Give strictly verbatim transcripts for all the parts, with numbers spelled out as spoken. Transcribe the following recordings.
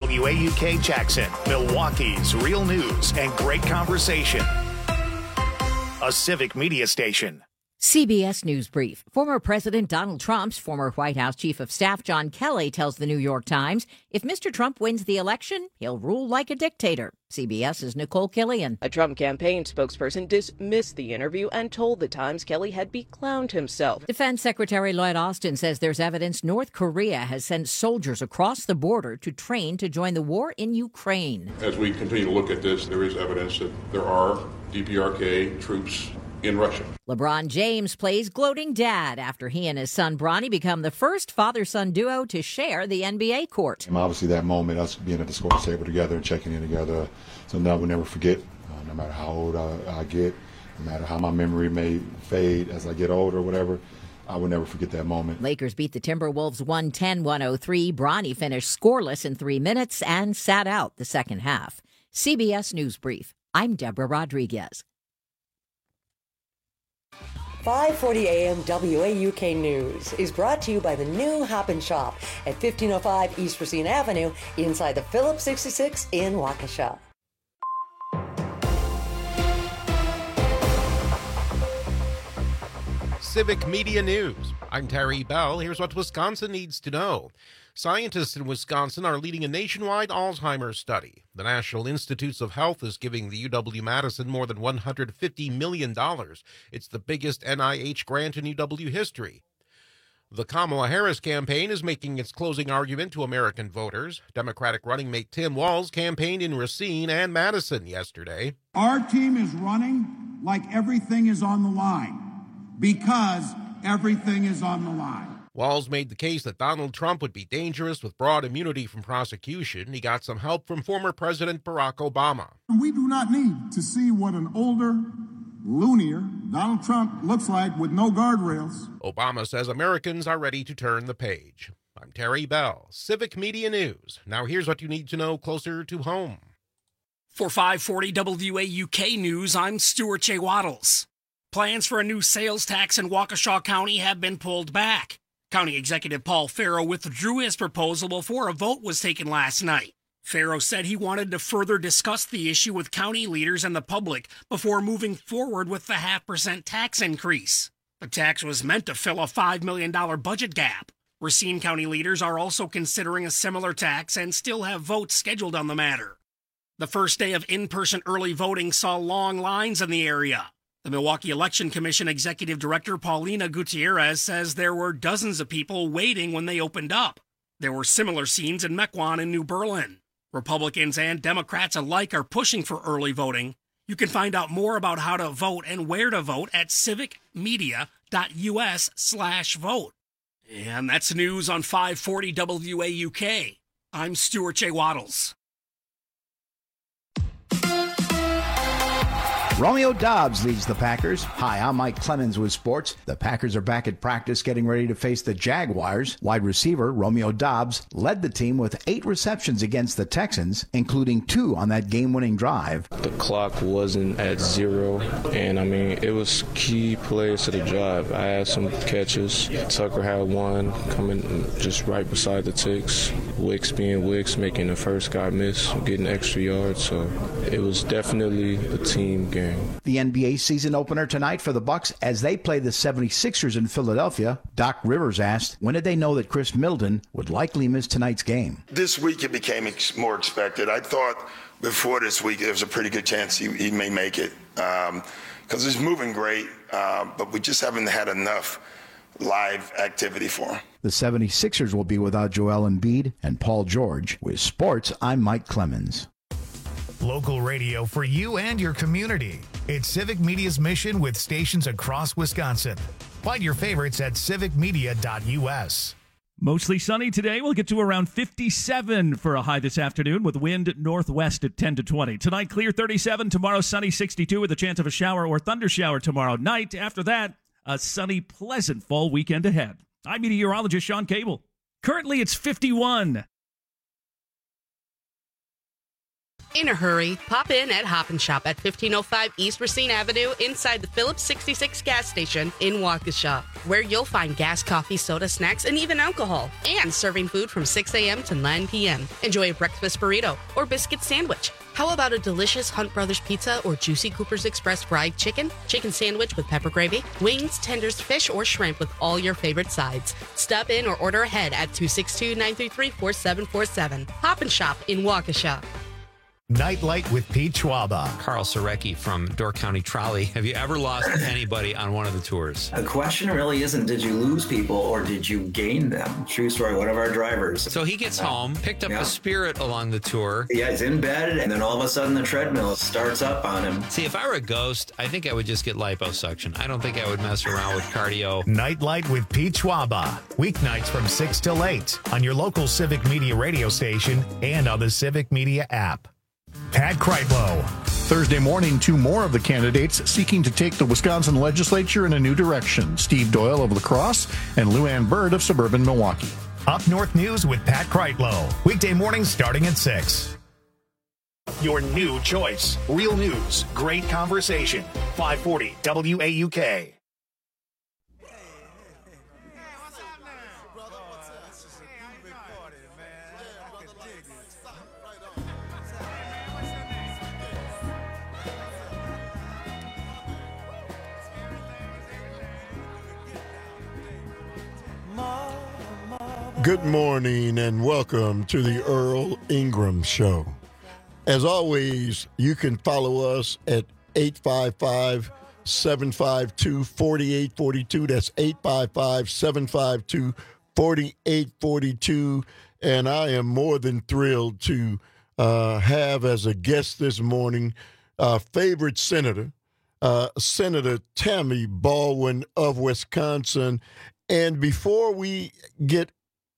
W A U K Jackson, Milwaukee's real news and great conversation. A Civic Media station. C B S News Brief. Former President Donald Trump's former White House Chief of Staff John Kelly tells the New York Times if Mister Trump wins the election, he'll rule like a dictator. CBS's Nicole Killian. A Trump campaign spokesperson dismissed the interview and told the Times Kelly had beclowned himself. Defense Secretary Lloyd Austin says there's evidence North Korea has sent soldiers across the border to train to join the war in Ukraine. As we continue to look at this, there is evidence that there are D P R K troops in Russia. LeBron James plays gloating dad after he and his son Bronny become the first father-son duo to share the N B A court. And obviously that moment, us being at the sports table together and checking in together, something I will never forget, uh, no matter how old I, I get, no matter how my memory may fade as I get older or whatever, I will never forget that moment. Lakers beat the Timberwolves one ten to one oh three. Bronny finished scoreless in three minutes and sat out the second half. C B S News Brief. I'm Deborah Rodriguez. five forty a.m. W A U K News is brought to you by the new Hop and Shop at fifteen oh five East Racine Avenue inside the Phillips sixty-six in Waukesha. Civic Media News. I'm Terry Bell. Here's what Wisconsin needs to know. Scientists in Wisconsin are leading a nationwide Alzheimer's study. The National Institutes of Health is giving the U W-Madison more than one hundred fifty million dollars. It's the biggest N I H grant in U W history. The Kamala Harris campaign is making its closing argument to American voters. Democratic running mate Tim Walz campaigned in Racine and Madison yesterday. Our team is running like everything is on the line because everything is on the line. Walz made the case that Donald Trump would be dangerous with broad immunity from prosecution. He got some help from former President Barack Obama. We do not need to see what an older, loonier Donald Trump looks like with no guardrails. Obama says Americans are ready to turn the page. I'm Terry Bell, Civic Media News. Now here's what you need to know closer to home. For five forty W A U K News, I'm Stuart J. Waddles. Plans for a new sales tax in Waukesha County have been pulled back. County Executive Paul Farrow withdrew his proposal before a vote was taken last night. Farrow said he wanted to further discuss the issue with county leaders and the public before moving forward with the half percent tax increase. The tax was meant to fill a five million dollars budget gap. Racine County leaders are also considering a similar tax and still have votes scheduled on the matter. The first day of in-person early voting saw long lines in the area. The Milwaukee Election Commission Executive Director Paulina Gutierrez says there were dozens of people waiting when they opened up. There were similar scenes in Mequon and New Berlin. Republicans and Democrats alike are pushing for early voting. You can find out more about how to vote and where to vote at civicmedia.us slash vote. And that's news on five forty W A U K. I'm Stuart J. Waddles. Romeo Doubs leads the Packers. Hi, I'm Mike Clemens with sports. The Packers are back at practice getting ready to face the Jaguars. Wide receiver Romeo Doubs led the team with eight receptions against the Texans, including two on that game-winning drive. The clock wasn't at zero, and I mean, it was key plays to the drive. I had some catches. Tucker had one coming just right beside the ticks. Wicks being Wicks, making the first guy miss, getting extra yards. So it was definitely a team game. The N B A season opener tonight for the Bucks as they play the seventy-sixers in Philadelphia. Doc Rivers asked, when did they know that Chris Middleton would likely miss tonight's game? This week it became ex- more expected. I thought before this week there was a pretty good chance he, he may make it because um, he's moving great, uh, but we just haven't had enough live activity for him. The seventy-sixers will be without Joel Embiid and Paul George. With sports, I'm Mike Clemens. Local radio for you and your community. It's Civic Media's mission with stations across Wisconsin. Find your favorites at civic media dot u s. Mostly sunny today. We'll get to around fifty-seven for a high this afternoon with wind northwest at ten to twenty. Tonight, clear thirty-seven. Tomorrow, sunny sixty-two with a chance of a shower or thunder shower tomorrow night. After that, a sunny, pleasant fall weekend ahead. I'm meteorologist Sean Cable. Currently, it's fifty-one. In a hurry, pop in at Hop and Shop at fifteen oh five East Racine Avenue inside the Phillips sixty-six gas station in Waukesha, where you'll find gas, coffee, soda, snacks, and even alcohol, and serving food from six a.m. to nine p.m. Enjoy a breakfast burrito or biscuit sandwich. How about a delicious Hunt Brothers pizza or juicy Cooper's Express fried chicken, chicken sandwich with pepper gravy, wings, tenders, fish, or shrimp with all your favorite sides? Stop in or order ahead at two six two, nine three three, four seven four seven. Hop and Shop in Waukesha. Nightlight with Pete Schwaba. Carl Sarecki from Door County Trolley. Have you ever lost anybody on one of the tours? The question really isn't did you lose people or did you gain them? True story, one of our drivers. So he gets home, picked up yeah. a Spirit along the tour. Yeah, he's in bed, and then all of a sudden the treadmill starts up on him. See, if I were a ghost, I think I would just get liposuction. I don't think I would mess around with cardio. Nightlight with Pete Schwaba. Weeknights from six till eight on your local Civic Media radio station and on the Civic Media app. Pat Kreitlow. Thursday morning, two more of the candidates seeking to take the Wisconsin legislature in a new direction. Steve Doyle of La Crosse and Lou Ann Bird of suburban Milwaukee. Up North News with Pat Kreitlow. Weekday mornings starting at six. Your new choice. Real news. Great conversation. five forty W A U K. Good morning and welcome to the Earl Ingram Show. As always, you can follow us at eight five five, seven five two, four eight four two. That's eight five five, seven five two, four eight four two. And I am more than thrilled to uh, have as a guest this morning our favorite senator, uh, Senator Tammy Baldwin of Wisconsin. And before we get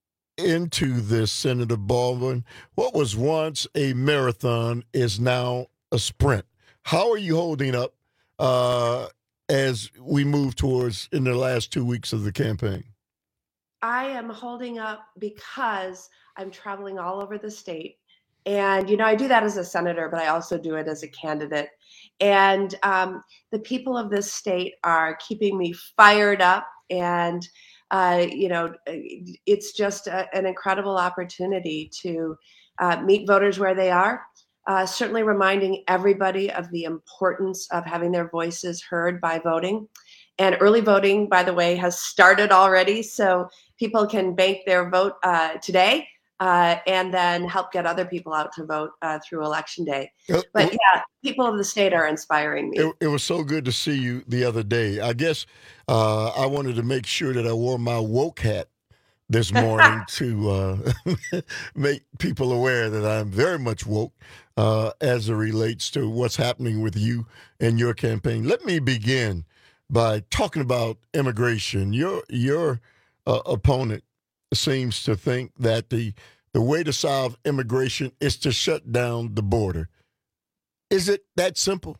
into this, Senator Baldwin, what was once a marathon is now a sprint. How are you holding up uh, as we move towards in the last two weeks of the campaign? I am holding up because I'm traveling all over the state. And, you know, I do that as a senator, but I also do it as a candidate. And um, the people of this state are keeping me fired up. And, uh, you know, it's just a, an incredible opportunity to uh, meet voters where they are. Uh, certainly reminding everybody of the importance of having their voices heard by voting. And early voting, by the way, has started already. So people can bank their vote uh, today uh, and then help get other people out to vote uh, through Election Day. But yeah, people of the state are inspiring me. It, it was so good to see you the other day. I guess uh, I wanted to make sure that I wore my woke hat this morning to uh, make people aware that I'm very much woke uh, as it relates to what's happening with you and your campaign. Let me begin by talking about immigration. Your your uh, opponent seems to think that the the way to solve immigration is to shut down the border. Is it that simple?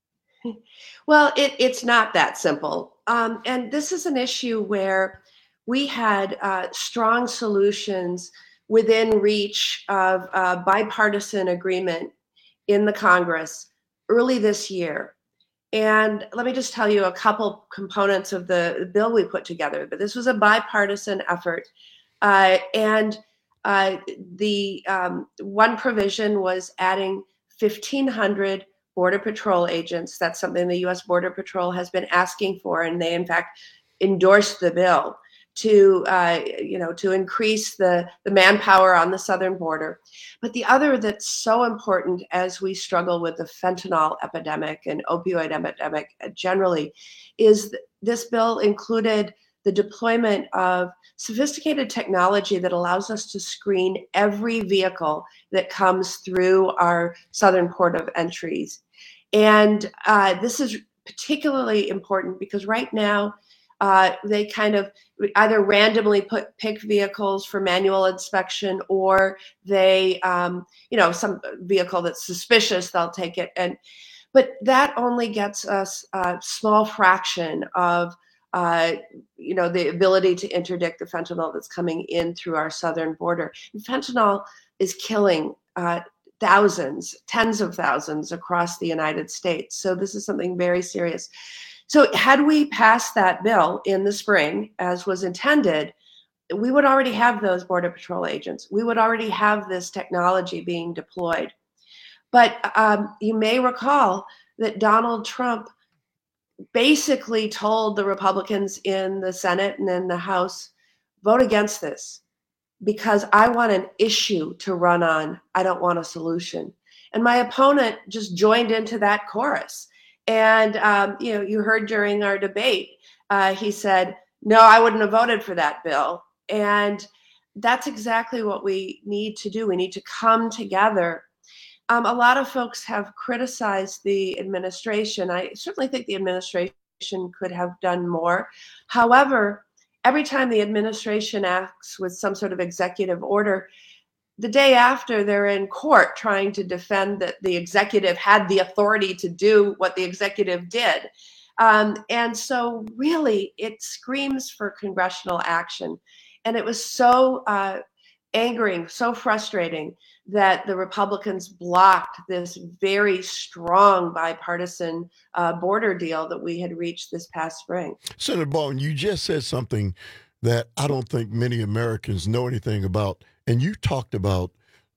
Well, it, it's not that simple. Um, and this is an issue where we had uh, strong solutions within reach of uh, bipartisan agreement in the Congress early this year. And let me just tell you a couple components of the bill we put together. But this was a bipartisan effort. Uh, and uh, the um, one provision was adding fifteen hundred Border Patrol agents. That's something the U S Border Patrol has been asking for. And they, in fact, endorsed the bill to, uh, you know, to increase the, the manpower on the southern border. But the other that's so important as we struggle with the fentanyl epidemic and opioid epidemic generally is th- this bill included the deployment of sophisticated technology that allows us to screen every vehicle that comes through our southern port of entries. And uh, this is particularly important because right now, Uh, they kind of either randomly put pick vehicles for manual inspection, or they, um, you know, some vehicle that's suspicious, they'll take it. And but that only gets us a small fraction of, uh, you know, the ability to interdict the fentanyl that's coming in through our southern border. And fentanyl is killing uh, thousands, tens of thousands across the United States. So this is something very serious. So had we passed that bill in the spring, as was intended, we would already have those Border Patrol agents. We would already have this technology being deployed. But um, you may recall that Donald Trump basically told the Republicans in the Senate and in the House, vote against this because I want an issue to run on. I don't want a solution. And my opponent just joined into that chorus. And, um, you know, you heard during our debate, uh, he said, no, I wouldn't have voted for that bill. And that's exactly what we need to do. We need to come together. Um, a lot of folks have criticized the administration. I certainly think the administration could have done more. However, every time the administration acts with some sort of executive order, the day after they're in court trying to defend that the executive had the authority to do what the executive did. Um, and so really it screams for congressional action. And it was so uh, angering, so frustrating that the Republicans blocked this very strong bipartisan uh, border deal that we had reached this past spring. Senator Baldwin, you just said something that I don't think many Americans know anything about. And you talked about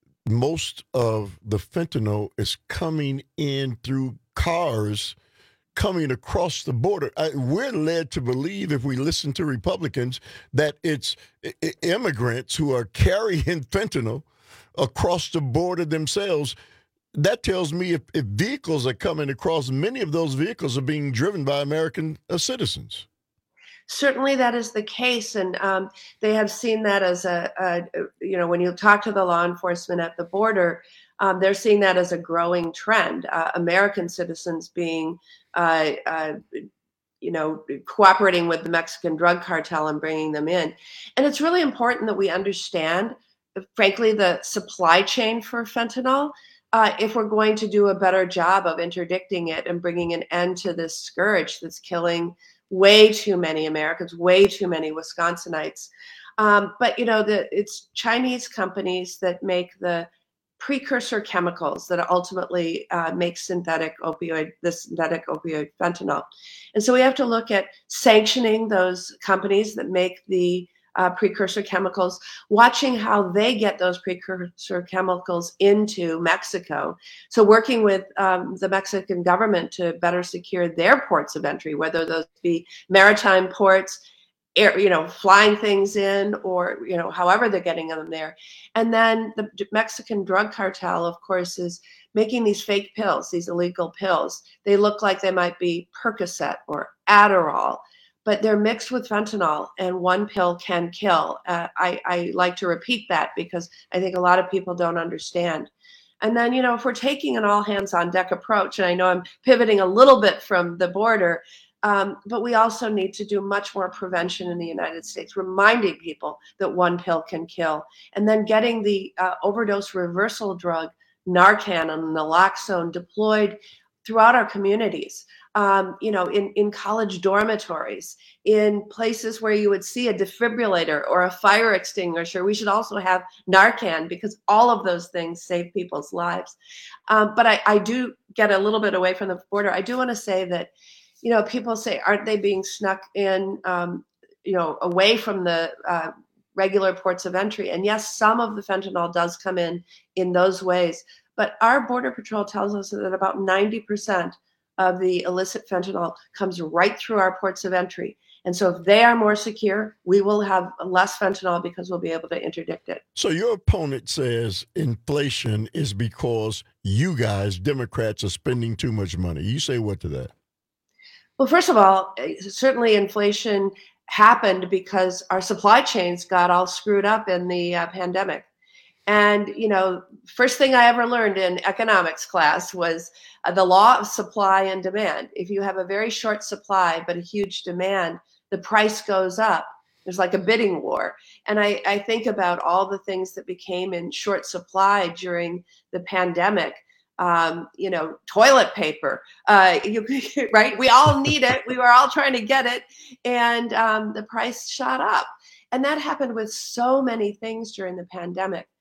most of the fentanyl is coming in through cars coming across the border. I, we're led to believe, if we listen to Republicans, that it's I- immigrants who are carrying fentanyl across the border themselves. That tells me if, if vehicles are coming across, many of those vehicles are being driven by American uh, citizens. Certainly that is the case. And um, they have seen that as a, a, you know, when you talk to the law enforcement at the border, um, they're seeing that as a growing trend. Uh, American citizens being, uh, uh, you know, cooperating with the Mexican drug cartel and bringing them in. And it's really important that we understand, frankly, the supply chain for fentanyl, uh, if we're going to do a better job of interdicting it and bringing an end to this scourge that's killing way too many Americans, way too many Wisconsinites. Um, but, you know, the, it's Chinese companies that make the precursor chemicals that ultimately uh, make synthetic opioid, the synthetic opioid fentanyl. And so we have to look at sanctioning those companies that make the uh, precursor chemicals, watching how they get those precursor chemicals into Mexico. So working with um, the Mexican government to better secure their ports of entry, whether those be maritime ports, air, you know, flying things in, or, you know, however they're getting them there. And then the Mexican drug cartel, of course, is making these fake pills, these illegal pills. They look like they might be Percocet or Adderall, but they're mixed with fentanyl, and one pill can kill. Uh, I, I like to repeat that because I think a lot of people don't understand. And then, you know, if we're taking an all hands on deck approach, and I know I'm pivoting a little bit from the border, um, but we also need to do much more prevention in the United States, reminding people that one pill can kill, and then getting the uh, overdose reversal drug, Narcan and naloxone, deployed throughout our communities. Um, you know, in, in college dormitories, in places where you would see a defibrillator or a fire extinguisher. We should also have Narcan, because all of those things save people's lives. Um, but I, I do get a little bit away from the border. I do want to say that, you know, people say, aren't they being snuck in, um, you know, away from the uh, regular ports of entry? And yes, some of the fentanyl does come in in those ways. But our Border Patrol tells us that about ninety percent of the illicit fentanyl comes right through our ports of entry. And so if they are more secure, we will have less fentanyl because we'll be able to interdict it. So your opponent says inflation is because you guys, Democrats, are spending too much money. You say what to that? Well, first of all, certainly inflation happened because our supply chains got all screwed up in the uh, pandemic. And, you know, first thing I ever learned in economics class was uh, the law of supply and demand. If you have a very short supply but a huge demand, the price goes up. There's like a bidding war. And I, I think about all the things that became in short supply during the pandemic. Um, you know, toilet paper, uh, you, right? We all need it. We were all trying to get it. And um, the price shot up. And that happened with so many things during the pandemic.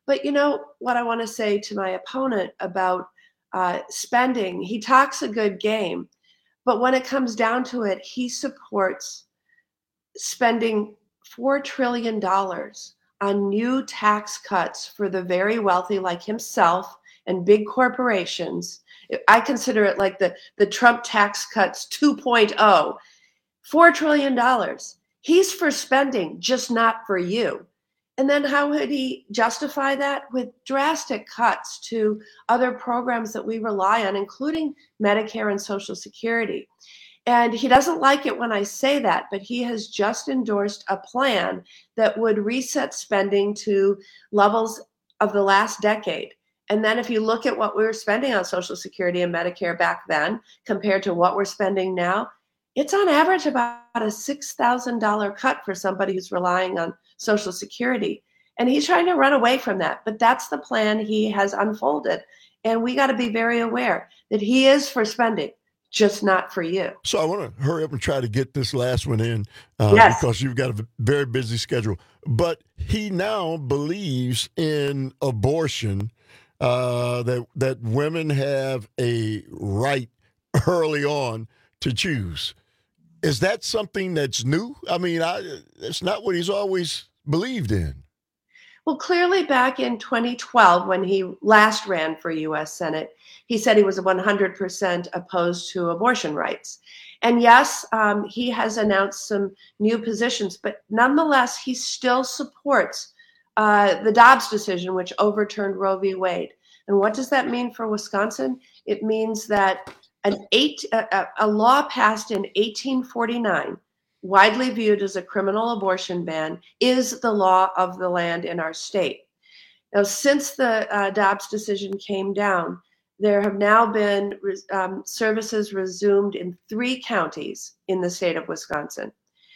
But you know what I want to say to my opponent about uh, spending? He talks a good game, but when it comes down to it, he supports spending four trillion dollars on new tax cuts for the very wealthy like himself and big corporations. I consider it like the, the Trump tax cuts two point oh. four trillion dollars. He's for spending, just not for you. And then how would he justify that? With drastic cuts to other programs that we rely on, including Medicare and Social Security. And he doesn't like it when I say that, but he has just endorsed a plan that would reset spending to levels of the last decade. And then if you look at what we were spending on Social Security and Medicare back then compared to what we're spending now, it's on average about a six thousand dollars cut for somebody who's relying on Social Security. And he's trying to run away from that. But that's the plan he has unfolded. And we got to be very aware that he is for spending, just not for you. So I want to hurry up and try to get this last one in uh, yes. because you've got a very busy schedule. But he now believes in abortion, uh, that that women have a right early on to choose. Is that something that's new? I mean, I, it's not what he's always believed in. Well, clearly back in twenty twelve, when he last ran for U S Senate, he said he was one hundred percent opposed to abortion rights. And yes, um, he has announced some new positions, but nonetheless, he still supports uh, the Dobbs decision, which overturned Roe v. Wade. And what does that mean for Wisconsin? It means that an eight, a, a law passed in eighteen forty-nine, widely viewed as a criminal abortion ban, is the law of the land in our state. Now, since the uh, Dobbs decision came down, there have now been um, services resumed in three counties in the state of Wisconsin.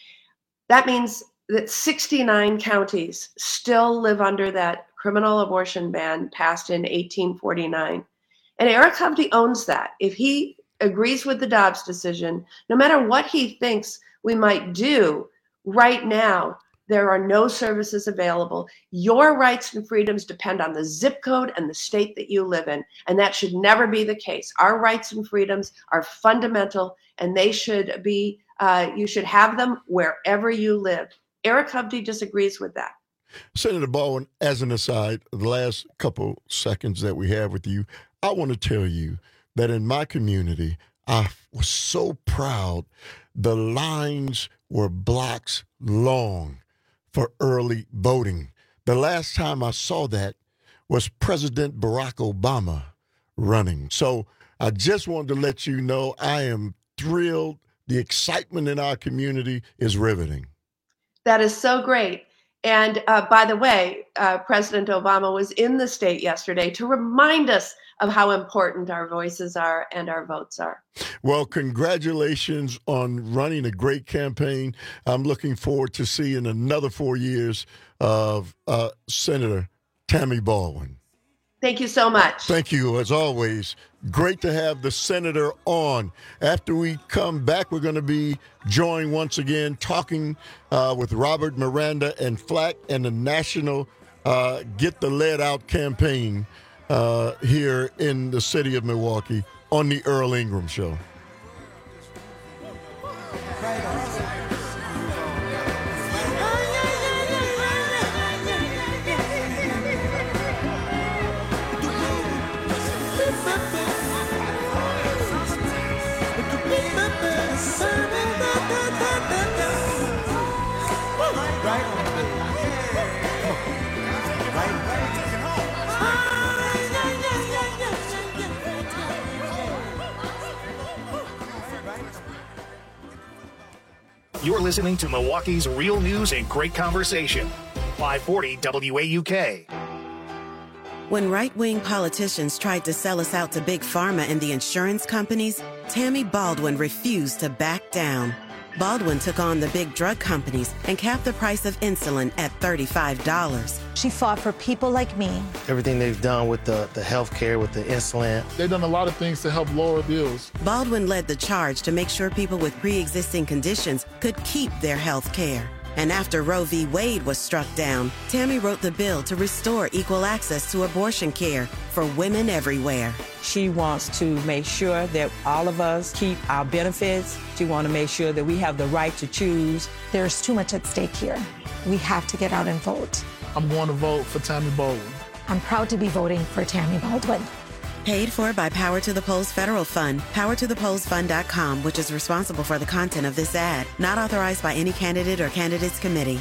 That means that sixty-nine counties still live under that criminal abortion ban passed in eighteen forty-nine. And Eric Hovde owns that. If he agrees with the Dobbs decision, no matter what he thinks we might do, right now, there are no services available. Your rights and freedoms depend on the zip code and the state that you live in, and that should never be the case. Our rights and freedoms are fundamental, and they should be, uh, you should have them wherever you live. Eric Hovde disagrees with that. Senator Baldwin, as an aside, the last couple seconds that we have with you, I want to tell you that in my community, I was so proud. The lines were blocks long for early voting. The last time I saw that was President Barack Obama running. So I just wanted to let you know I am thrilled. The excitement in our community is riveting. That is so great. And uh, by the way, uh, President Obama was in the state yesterday to remind us of how important our voices are and our votes are. Well, congratulations on running a great campaign. I'm looking forward to seeing another four years of uh, Senator Tammy Baldwin. Thank you so much. Thank you, as always. Great to have the senator on. After we come back, we're going to be joined once again talking uh, with Robert Miranda and Flack and the National uh, Get the Lead Out campaign uh, here in the city of Milwaukee on the Earl Ingram Show. You're listening to Milwaukee's Real News and Great Conversation. five forty W A U K. When right-wing politicians tried to sell us out to Big Pharma and the insurance companies, Tammy Baldwin refused to back down. Baldwin took on the big drug companies and capped the price of insulin at thirty-five dollars. She fought for people like me. Everything they've done with the, the health care, with the insulin. They've done a lot of things to help lower bills. Baldwin led the charge to make sure people with pre-existing conditions could keep their health care. And after Roe v. Wade was struck down, Tammy wrote the bill to restore equal access to abortion care for women everywhere. She wants to make sure that all of us keep our benefits. She wants to make sure that we have the right to choose. There's too much at stake here. We have to get out and vote. I'm going to vote for Tammy Baldwin. I'm proud to be voting for Tammy Baldwin. Paid for by Power to the Polls Federal Fund, power to the polls fund dot com, which is responsible for the content of this ad. Not authorized by any candidate or candidates committee.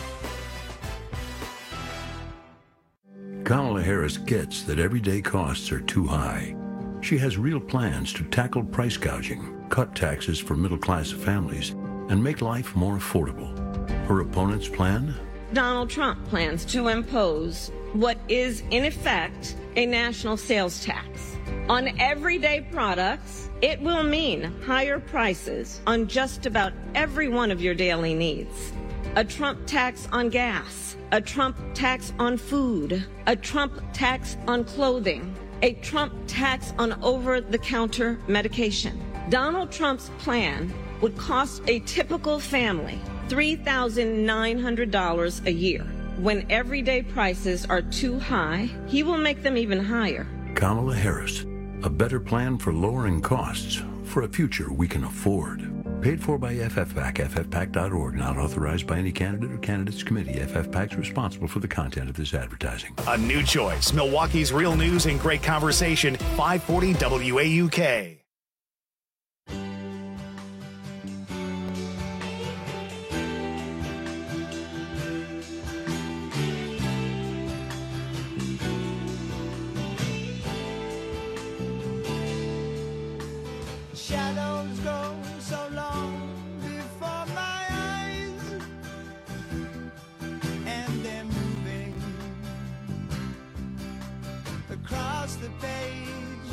Kamala Harris gets that everyday costs are too high. She has real plans to tackle price gouging, cut taxes for middle-class families, and make life more affordable. Her opponent's plan? Donald Trump plans to impose what is, in effect, a national sales tax. On everyday products, it will mean higher prices on just about every one of your daily needs. A Trump tax on gas, a Trump tax on food, a Trump tax on clothing, a Trump tax on over-the-counter medication. Donald Trump's plan would cost a typical family three thousand nine hundred dollars a year. When everyday prices are too high, he will make them even higher. Kamala Harris, a better plan for lowering costs for a future we can afford. Paid for by F F PAC, F F PAC dot org, not authorized by any candidate or candidates committee. F F PAC is responsible for the content of this advertising. A new choice, Milwaukee's real news and great conversation, five forty W A U K. Shadows go so long before my eyes, and they're moving across the page.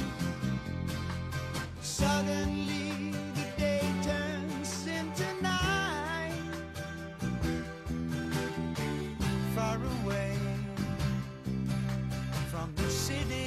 Suddenly the day turns into night, far away from the city.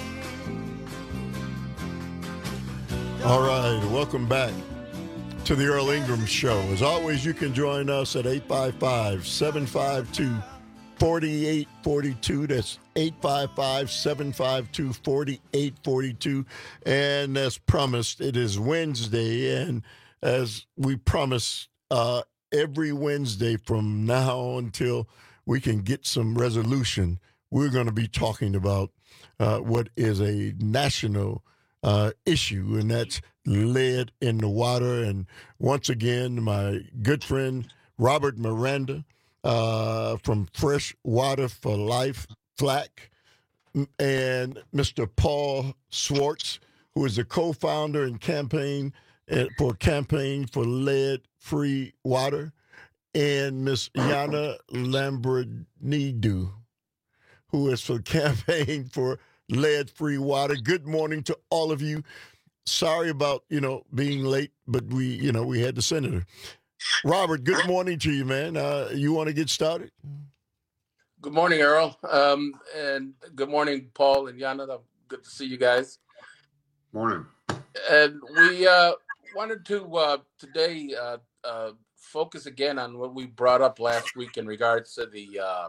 All right, welcome back to the Earl Ingram Show. As always, you can join us at eight five five, seven five two, four eight four two. That's eight five five, seven five two, four eight four two. And as promised, it is Wednesday. And as we promise, uh, every Wednesday from now until we can get some resolution, we're going to be talking about uh, what is a national Uh, issue, and that's lead in the water. And once again, my good friend Robert Miranda uh, from Fresh Water for Life, FLAC, and Mister Paul Swartz, who is the co-founder and campaign for Campaign for Lead-Free Water, and Miss Yana Lambrinidou, who is for Campaign for Lead-Free Water. Good morning to all of you. Sorry about, you know, being late, but we, you know, we had the senator. Robert, good morning to you, man. Uh, you want to get started? Good morning, Earl. Um, and good morning, Paul and Yana. Good to see you guys. Morning. And we uh, wanted to uh, today uh, uh, focus again on what we brought up last week in regards to the uh,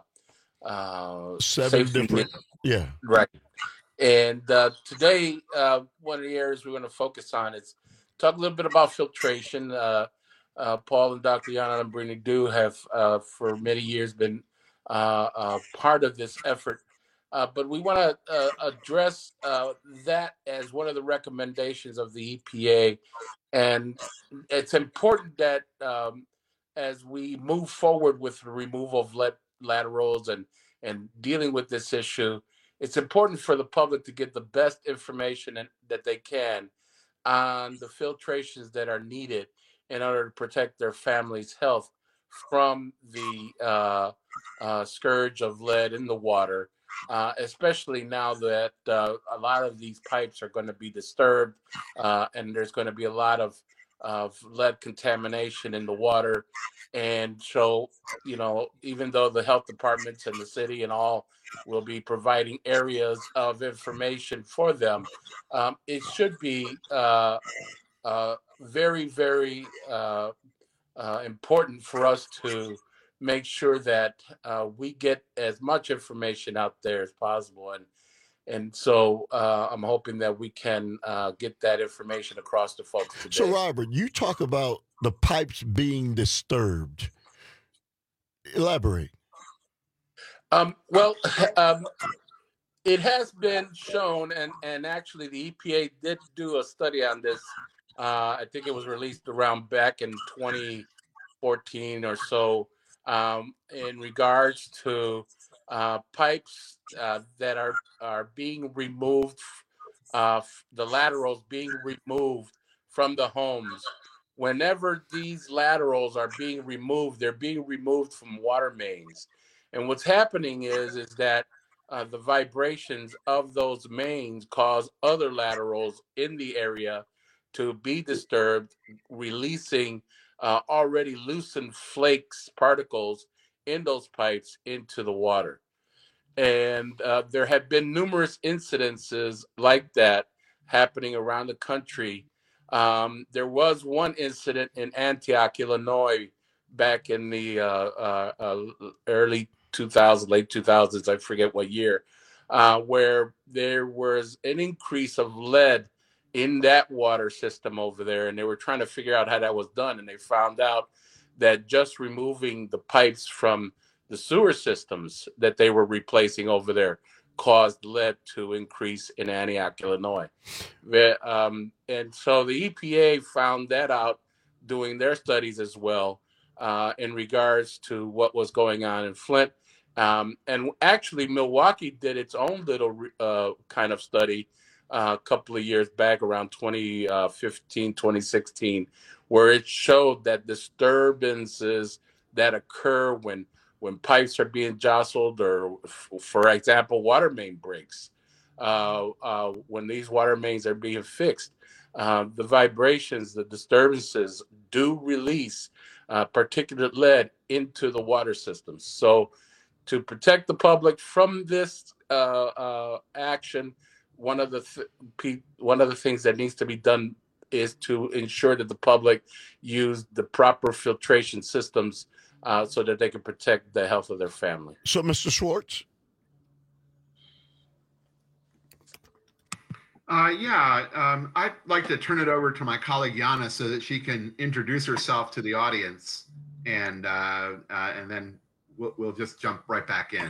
uh, Seven safety different, net. yeah. Right. And uh, today, uh, one of the areas we're going to focus on is talk a little bit about filtration. Uh, uh, Paul and Doctor Yana Lambrinidou have, uh, for many years, been uh, uh, part of this effort. Uh, but we want to uh, address uh, that as one of the recommendations of the E P A. And it's important that um, as we move forward with the removal of lead laterals and, and dealing with this issue, it's important for the public to get the best information in, that they can on the filtrations that are needed in order to protect their family's health from the uh, uh, scourge of lead in the water, uh, especially now that uh, a lot of these pipes are going to be disturbed uh, and there's going to be a lot of, of lead contamination in the water. And so, you know, even though the health departments in the city and all will be providing areas of information for them, um, it should be uh, uh, very, very uh, uh, important for us to make sure that uh, we get as much information out there as possible. And and so uh, I'm hoping that we can uh, get that information across to folks today. So, Robert, you talk about the pipes being disturbed. Elaborate. Um, well, um, it has been shown, and, and actually the E P A did do a study on this. Uh, I think it was released around back in twenty fourteen or so, um, in regards to uh, pipes uh, that are, are being removed, uh, the laterals being removed from the homes. Whenever these laterals are being removed, they're being removed from water mains. And what's happening is, is that uh, the vibrations of those mains cause other laterals in the area to be disturbed, releasing uh, already loosened flakes, particles in those pipes into the water. And uh, there have been numerous incidences like that happening around the country. Um, there was one incident in Antioch, Illinois, back in the uh, uh, uh, early two thousands, late two thousands, I forget what year, uh, where there was an increase of lead in that water system over there. And they were trying to figure out how that was done. And they found out that just removing the pipes from the sewer systems that they were replacing over there caused lead to increase in Antioch, Illinois. Um, and so the E P A found that out doing their studies as well uh, in regards to what was going on in Flint. Um, and actually, Milwaukee did its own little uh, kind of study uh, a couple of years back, around twenty fifteen, twenty sixteen, where it showed that disturbances that occur when when pipes are being jostled, or, f- for example, water main breaks, uh, uh, when these water mains are being fixed, uh, the vibrations, the disturbances do release uh, particulate lead into the water systems. So to protect the public from this uh, uh, action, one of the th- pe- one of the things that needs to be done is to ensure that the public use the proper filtration systems Uh, so that they can protect the health of their family. So, Mister Schwartz? Uh, yeah, um, I'd like to turn it over to my colleague Yana so that she can introduce herself to the audience, and uh, uh, and then we'll, we'll just jump right back in.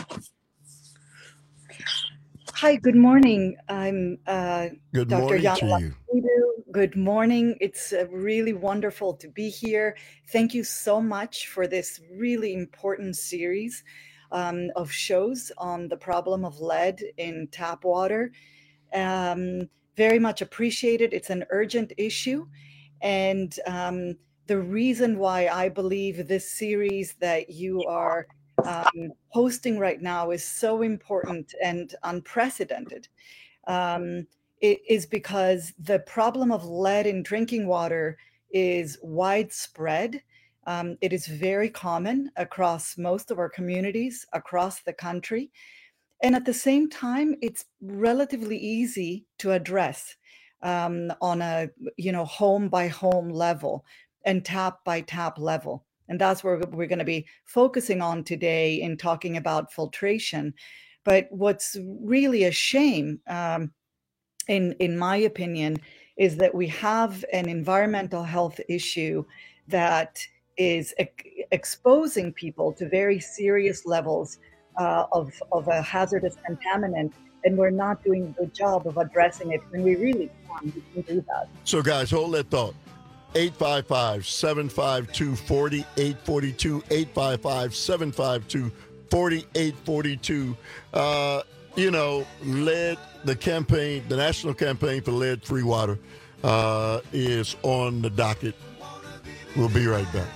Hi, good morning. I'm uh, good Doctor morning Yana to you. Lapidou. Good morning. It's uh, really wonderful to be here. Thank you so much for this really important series um, of shows on the problem of lead in tap water. Um, very much appreciated. It's an urgent issue. And um, the reason why I believe this series that you are um, hosting right now is so important and unprecedented um, it is because the problem of lead in drinking water is widespread. Um, it is very common across most of our communities across the country. And at the same time, it's relatively easy to address um, on a you know home by home level and tap by tap level. And that's where we're going to be focusing on today in talking about filtration. But what's really a shame, um, in, in my opinion, is that we have an environmental health issue that is ex- exposing people to very serious levels uh, of, of a hazardous contaminant. And we're not doing a good job of addressing it when we really can. We can do that. So, guys, hold that thought. eight five five, seven five two, four eight four two, eight five five, seven five two, four eight four two. Uh, you know, lead, the campaign, the national campaign for lead-free water uh, is on the docket. We'll be right back.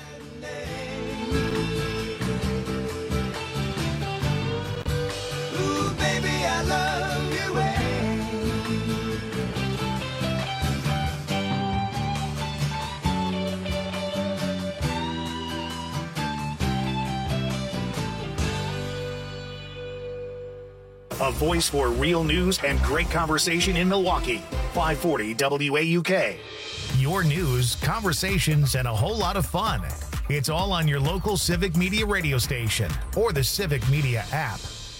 Ooh, baby, I love you. A voice for real news and great conversation in Milwaukee. five forty W A U K. Your news, conversations, and a whole lot of fun. It's all on your local Civic Media radio station or the Civic Media app.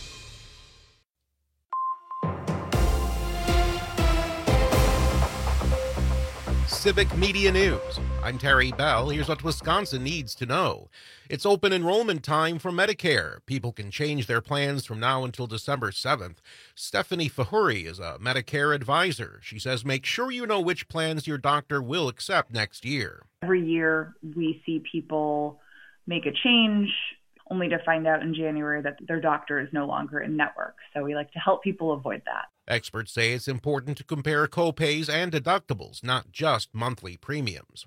Civic Media News. I'm Terry Bell. Here's what Wisconsin needs to know. It's open enrollment time for Medicare. People can change their plans from now until December seventh. Stephanie Fahuri is a Medicare advisor. She says make sure you know which plans your doctor will accept next year. Every year we see people make a change only to find out in January that their doctor is no longer in network. So we like to help people avoid that. Experts say it's important to compare copays and deductibles, not just monthly premiums.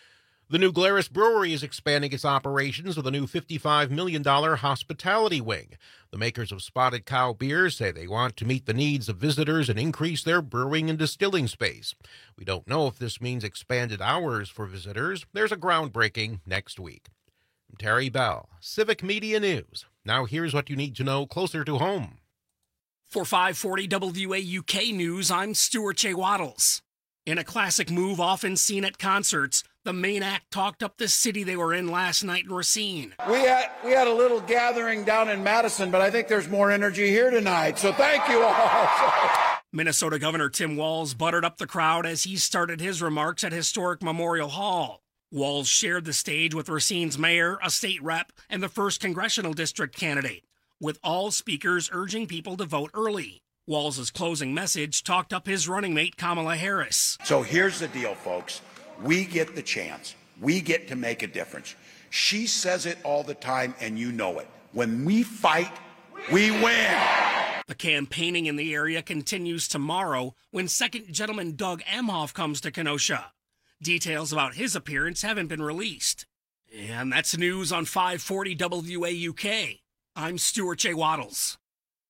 The New Glarus Brewery is expanding its operations with a new fifty-five million dollars hospitality wing. The makers of Spotted Cow beers say they want to meet the needs of visitors and increase their brewing and distilling space. We don't know if this means expanded hours for visitors. There's a groundbreaking next week. I'm Terry Bell, Civic Media News. Now here's what you need to know closer to home. For five forty W A U K News, I'm Stuart J. Waddles. In a classic move often seen at concerts, the main act talked up the city they were in last night in Racine. We had, we had a little gathering down in Madison, but I think there's more energy here tonight, so thank you all. Minnesota Governor Tim Walz buttered up the crowd as he started his remarks at historic Memorial Hall. Walz shared the stage with Racine's mayor, a state rep, and the first congressional district candidate, with all speakers urging people to vote early. Walz's closing message talked up his running mate, Kamala Harris. So here's the deal, folks. We get the chance. We get to make a difference. She says it all the time, and you know it. When we fight, we win. The campaigning in the area continues tomorrow when Second Gentleman Doug Emhoff comes to Kenosha. Details about his appearance haven't been released. And that's news on five forty W A U K. I'm Stuart J. Waddles.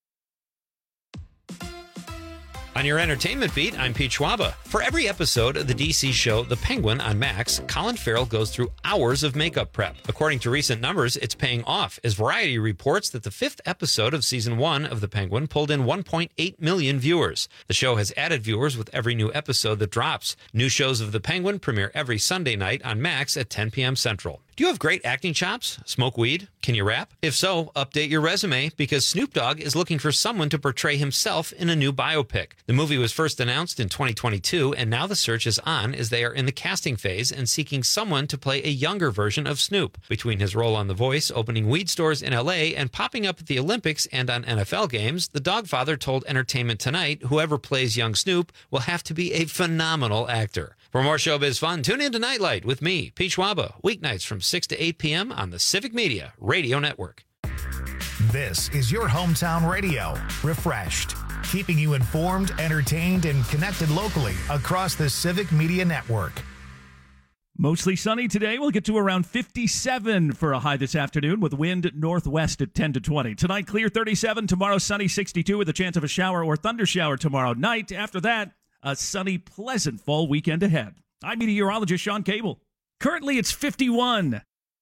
On your entertainment beat, I'm Pete Schwaba. For every episode of the D C show The Penguin on Max, Colin Farrell goes through hours of makeup prep. According to recent numbers, it's paying off, as Variety reports that the fifth episode of season one of The Penguin pulled in one point eight million viewers. The show has added viewers with every new episode that drops. New shows of The Penguin premiere every Sunday night on Max at ten p.m. Central. Do you have great acting chops? Smoke weed? Can you rap? If so, update your resume because Snoop Dogg is looking for someone to portray himself in a new biopic. The movie was first announced in twenty twenty-two, and now the search is on as they are in the casting phase and seeking someone to play a younger version of Snoop. Between his role on The Voice, opening weed stores in L A, and popping up at the Olympics and on N F L games, the Dogfather told Entertainment Tonight whoever plays young Snoop will have to be a phenomenal actor. For more showbiz fun, tune in to Nightlight with me, Pete Schwaba, weeknights from six to eight p.m. on the Civic Media Radio Network. This is your hometown radio, refreshed, keeping you informed, entertained, and connected locally across the Civic Media Network. Mostly sunny today. We'll get to around fifty-seven for a high this afternoon with wind northwest at ten to twenty. Tonight, clear thirty-seven. Tomorrow, sunny sixty-two with a chance of a shower or thunder shower tomorrow night. After that, a sunny, pleasant fall weekend ahead. I'm meteorologist Sean Cable. Currently, it's fifty-one.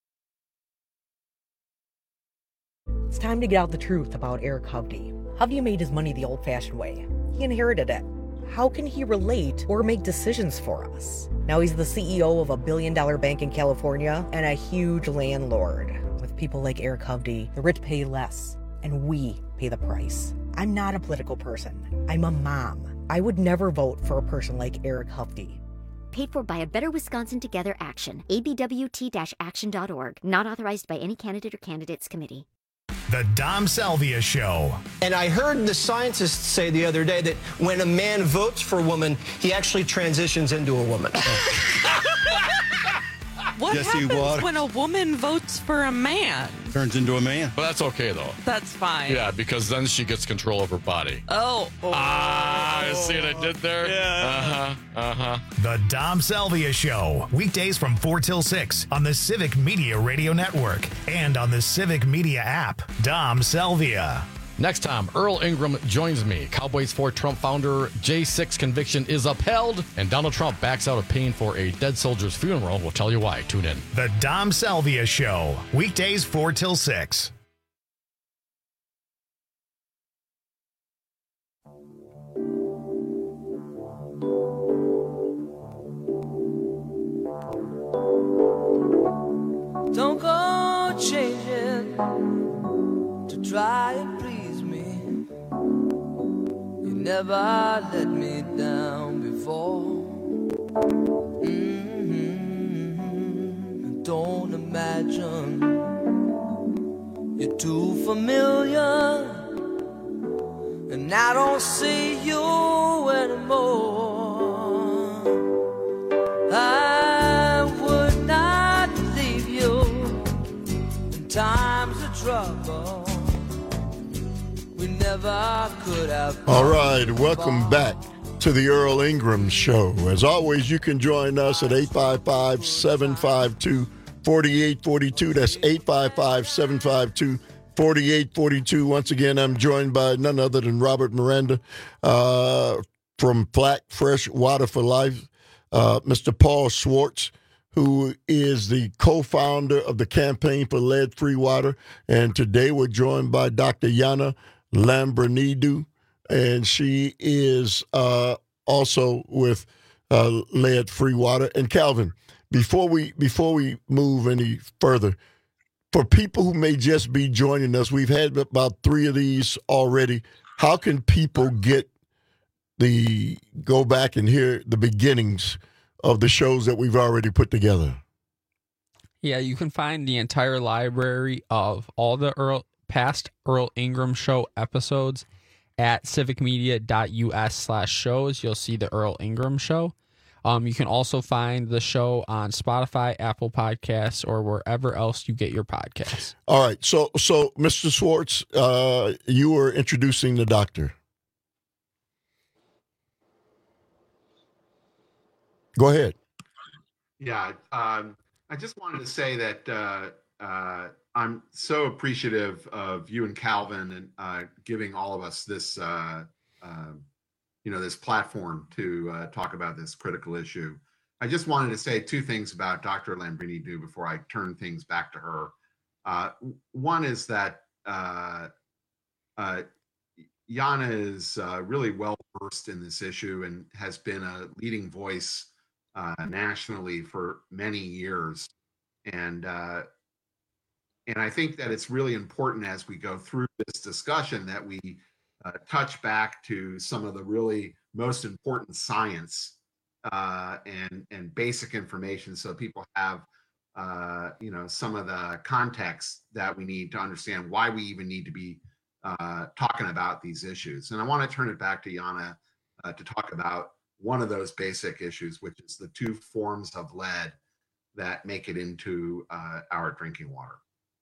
It's time to get out the truth about Eric Hovde. Hovde made his money the old-fashioned way. He inherited it. How can he relate or make decisions for us? Now he's the C E O of a billion-dollar bank in California and a huge landlord. With people like Eric Hovde, the rich pay less, and we pay the price. I'm not a political person. I'm a mom. I would never vote for a person like Eric Hovde. Paid for by a Better Wisconsin Together Action. A B W T action dot org. Not authorized by any candidate or candidates committee. The Dom Salvia Show. And I heard the scientists say the other day that when a man votes for a woman, he actually transitions into a woman. What Yes, he happens was. when a woman votes for a man? Turns into a man. But that's okay, though. That's fine. Yeah, because then she gets control of her body. Oh. oh. Ah, you see what I did there? Yeah. Uh-huh, uh-huh. The Dom Salvia Show. Weekdays from four till six on the Civic Media Radio Network and on the Civic Media app. Dom Salvia. Next time, Earl Ingram joins me. Cowboys for Trump founder J six conviction is upheld, and Donald Trump backs out of paying for a dead soldier's funeral. We'll tell you why. Tune in. The Dom Salvia Show. Weekdays four till six. Don't never let me down before. Mm-hmm. Don't imagine you're too familiar, and I don't see you anymore. I would not leave you in times of trouble. We never could have. All right, welcome back to the Earl Ingram Show. As always, you can join us at eight five five, seven five two, four eight four two. That's eight five five, seven five two, four eight four two. Once again, I'm joined by none other than Robert Miranda uh, from Flat Fresh Water for Life, uh, Mister Paul Schwartz, who is the co-founder of the Campaign for Lead-Free Water. And today we're joined by Doctor Yana Lambrinidou, and she is uh, also with uh, Lead-Free Water. And Calvin, before we before we move any further, for people who may just be joining us, we've had about three of these already. How can people get the go back and hear the beginnings of the shows that we've already put together? Yeah, you can find the entire library of all the Earl, past Earl Ingram Show episodes at civicmedia.us slash shows. You'll see the Earl Ingram Show. Um, you can also find the show on Spotify, Apple Podcasts, or wherever else you get your podcasts. All right. So, so Mister Schwartz, uh, you were introducing the doctor. Go ahead. Yeah. Um, I just wanted to say that uh, uh, I'm so appreciative of you and Calvin and uh, giving all of us this, uh, uh, you know, this platform to uh, talk about this critical issue. I just wanted to say two things about Doctor Lambrinidou before I turn things back to her. Uh, one is that uh, uh, Yana is uh, really well versed in this issue and has been a leading voice uh, nationally for many years. And uh, and I think that it's really important as we go through this discussion that we uh, touch back to some of the really most important science uh, and and basic information, so people have uh, you know some of the context that we need to understand why we even need to be uh, talking about these issues. And I want to turn it back to Yana uh, to talk about one of those basic issues, which is the two forms of lead that make it into uh, our drinking water.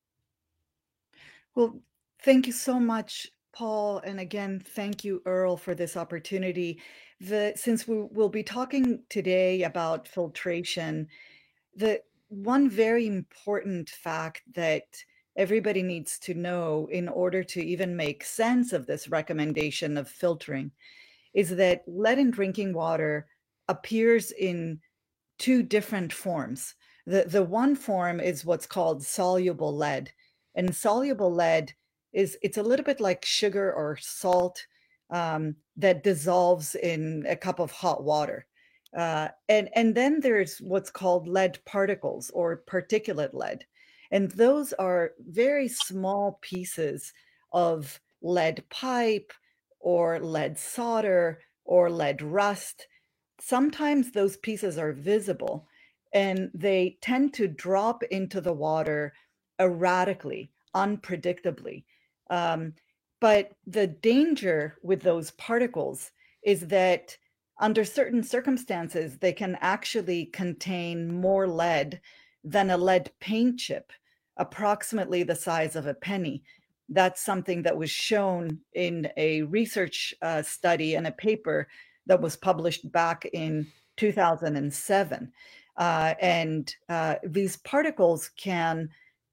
Well, thank you so much, Paul. And again, thank you, Earl, for this opportunity. The, since we will be talking today about filtration, the one very important fact that everybody needs to know in order to even make sense of this recommendation of filtering is that lead in drinking water appears in two different forms. The, the one form is what's called soluble lead. And soluble lead is, it's a little bit like sugar or salt um, that dissolves in a cup of hot water. Uh, and, and then there's what's called lead particles or particulate lead. And those are very small pieces of lead pipe or lead solder or lead rust. Sometimes those pieces are visible and they tend to drop into the water erratically, unpredictably. Um, but the danger with those particles is that under certain circumstances, they can actually contain more lead than a lead paint chip, approximately the size of a penny. That's something that was shown in a research uh, study and a paper that was published back in two thousand seven. Uh, and uh, these particles can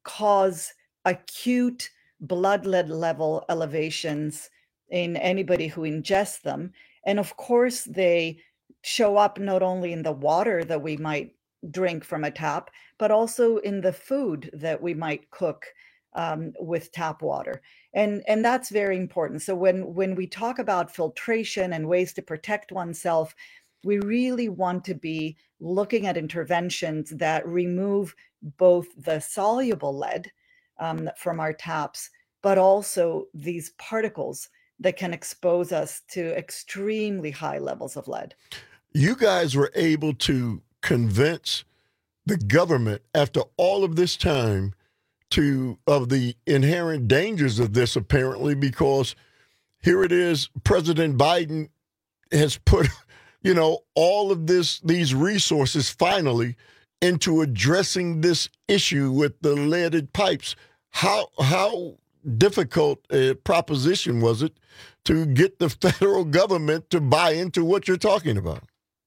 cause acute blood lead level elevations in anybody who ingests them. And of course, they show up not only in the water that we might drink from a tap, but also in the food that we might cook um, with tap water. And, and that's very important. So when, when we talk about filtration and ways to protect oneself, we really want to be looking at interventions that remove both the soluble lead um, from our taps, but also these particles that can expose us to extremely high levels of lead. You guys were able to convince the government after all of this time to of the inherent dangers of this, apparently, because here it is, President Biden has put, you know, all of this, these resources finally into addressing this issue with the leaded pipes. How how difficult a proposition was it to get the federal government to buy into what you're talking about?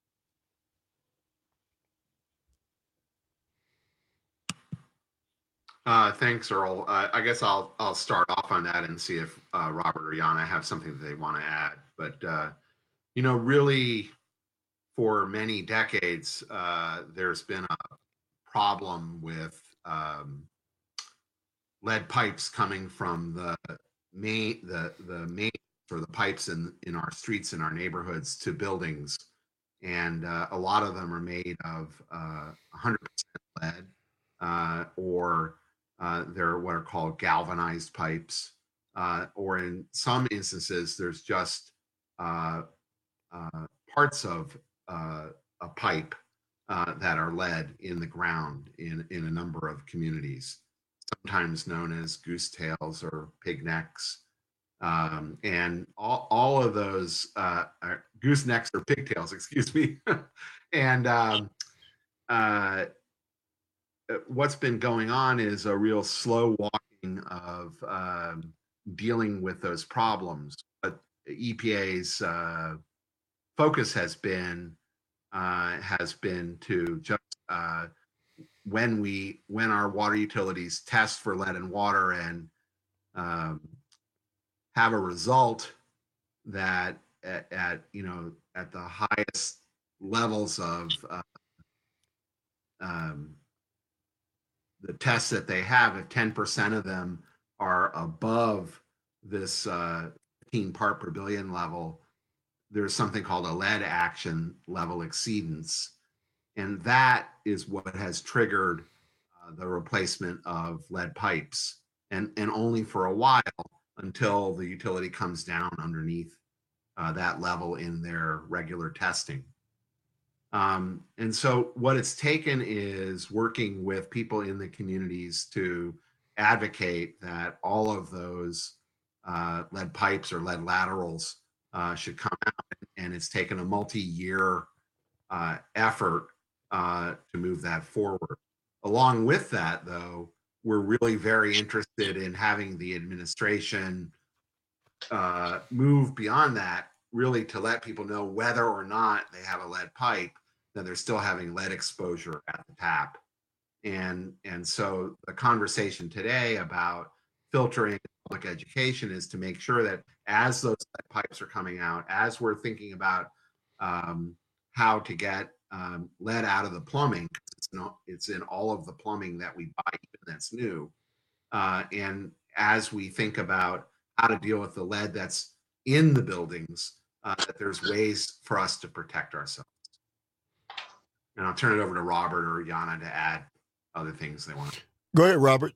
Uh, thanks, Earl. Uh, I guess I'll I'll start off on that and see if uh, Robert or Yana have something that they want to add. But uh, you know, really, for many decades, uh, there's been a problem with um, lead pipes coming from the main the the main or the pipes in in our streets in our neighborhoods to buildings, and uh, a lot of them are made of uh, one hundred percent lead uh, or Uh, they're what are called galvanized pipes, uh, or in some instances, there's just uh, uh, parts of uh, a pipe uh, that are lead in the ground in, in a number of communities, sometimes known as goose tails or pig necks. Um, and all, all of those uh, are goose necks or pigtails, excuse me. and um, uh, what's been going on is a real slow walking of um, dealing with those problems. But E P A's uh, focus has been uh, has been to just uh, when we when our water utilities test for lead in water and um, have a result that at, at you know at the highest levels of uh, um, the tests that they have, if ten percent of them are above this uh, fifteen part per billion level, there's something called a lead action level exceedance. And that is what has triggered uh, the replacement of lead pipes, and, and only for a while until the utility comes down underneath uh, that level in their regular testing. Um, and so what it's taken is working with people in the communities to advocate that all of those uh, lead pipes or lead laterals uh, should come out. And it's taken a multi-year uh, effort uh, to move that forward. Along with that, though, we're really very interested in having the administration uh, move beyond that, really to let people know whether or not they have a lead pipe, that they're still having lead exposure at the tap. And, and so the conversation today about filtering public education is to make sure that as those lead pipes are coming out, as we're thinking about um, how to get um, lead out of the plumbing, it's, not, it's in all of the plumbing that we buy, even that's new. Uh, and as we think about how to deal with the lead that's in the buildings, uh, that there's ways for us to protect ourselves. And I'll turn it over to Robert or Yana to add other things they want. Go ahead, Robert.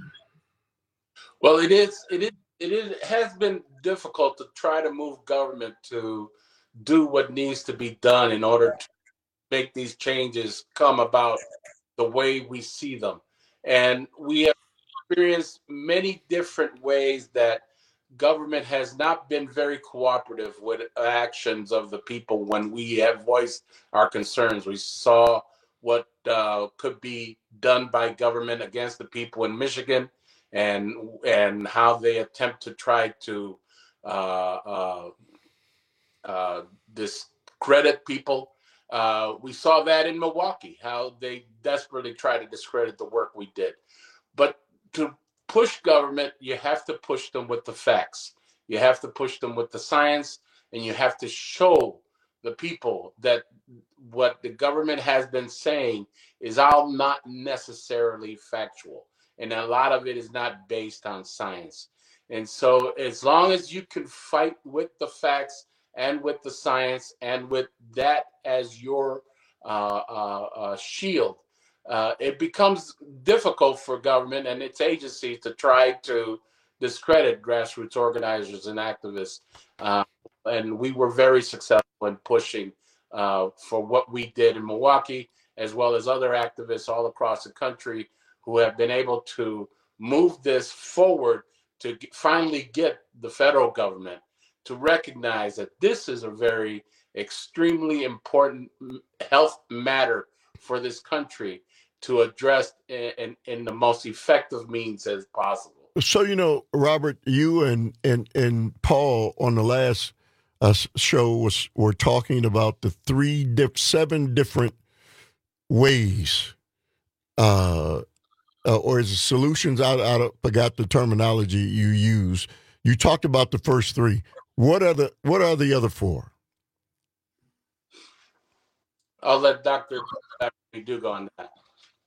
Well, it is, it is, it is, has been difficult to try to move government to do what needs to be done in order to make these changes come about the way we see them. And we have experienced many different ways that government has not been very cooperative with actions of the people when we have voiced our concerns. We saw what uh, could be done by government against the people in Michigan, and and how they attempt to try to uh, uh, uh, discredit people. Uh, we saw that in Milwaukee, how they desperately try to discredit the work we did. But to push government, you have to push them with the facts. You have to push them with the science, and you have to show the people that what the government has been saying is all not necessarily factual. And a lot of it is not based on science. And so as long as you can fight with the facts and with the science and with that as your uh, uh, uh, shield, Uh, it becomes difficult for government and its agencies to try to discredit grassroots organizers and activists. Uh, and we were very successful in pushing uh, for what we did in Milwaukee, as well as other activists all across the country who have been able to move this forward to g- finally get the federal government to recognize that this is a very extremely important health matter for this country to address in, in, in the most effective means as possible. So, you know, Robert, you and and, and Paul on the last uh, show was were talking about the three, diff, seven different ways, uh, uh, or is it solutions? I, I forgot the terminology you use. You talked about the first three. What are the What are the other four? I'll let Doctor do go on that.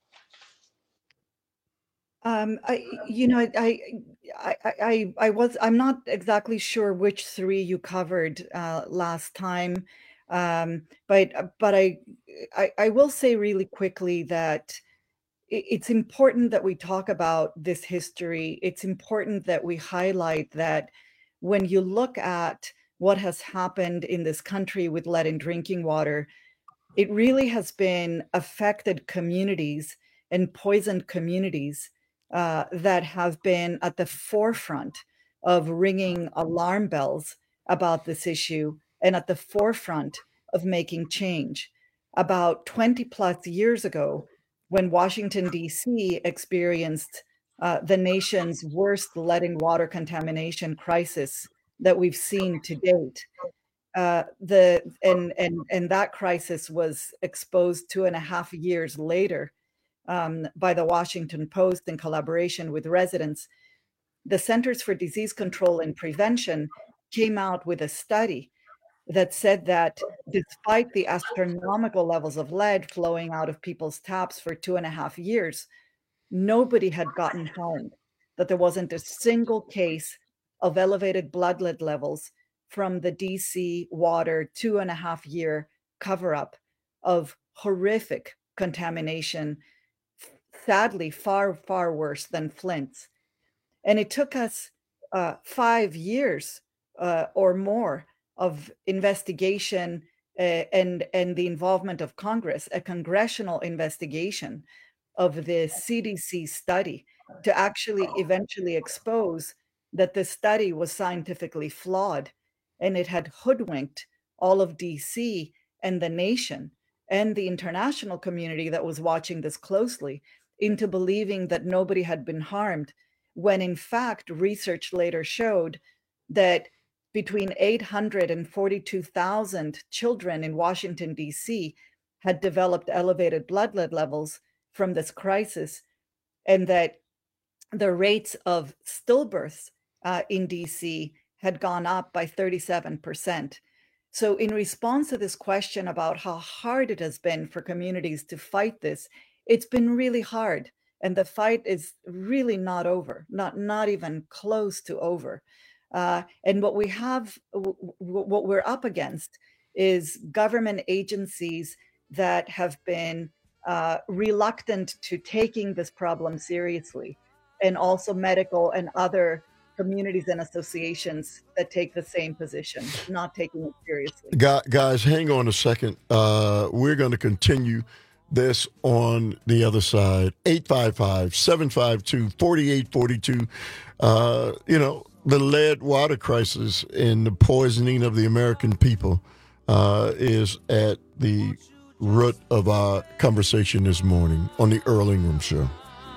Um, I, you know, I, I, I, I, I was, I'm not exactly sure which three you covered uh, last time, um, but, but I, I, I will say really quickly that it's important that we talk about this history. It's important that we highlight that when you look at what has happened in this country with lead in drinking water, it really has been affected communities and poisoned communities uh, that have been at the forefront of ringing alarm bells about this issue and at the forefront of making change. About twenty plus years ago, when Washington, D C experienced uh, the nation's worst lead in water contamination crisis that we've seen to date, uh, the and and and that crisis was exposed two and a half years later um, by the Washington Post in collaboration with residents. The Centers for Disease Control and Prevention came out with a study that said that despite the astronomical levels of lead flowing out of people's taps for two and a half years, nobody had gotten harmed, that there wasn't a single case of elevated blood lead levels from the D C water two and a half year cover up of horrific contamination, sadly, far, far worse than Flint's. And it took us uh, five years uh, or more of investigation uh, and, and the involvement of Congress, a congressional investigation of the C D C study to actually eventually expose that the study was scientifically flawed and it had hoodwinked all of D C and the nation and the international community that was watching this closely into believing that nobody had been harmed, when in fact research later showed that between eight hundred and forty-two thousand children in Washington, D C had developed elevated blood lead levels from this crisis, and that the rates of stillbirths uh, in D C had gone up by thirty-seven percent. So in response to this question about how hard it has been for communities to fight this, it's been really hard. And the fight is really not over, not, not even close to over. Uh, and what we have, w- w- what we're up against is government agencies that have been uh, reluctant to taking this problem seriously, and also medical and other communities and associations that take the same position, not taking it seriously. Guys, hang on a second. Uh, we're going to continue this on the other side. eight five five, seven five two, four eight four two. Uh, you know, the lead water crisis and the poisoning of the American people uh, is at the root of our conversation this morning on the Earl Ingram Show.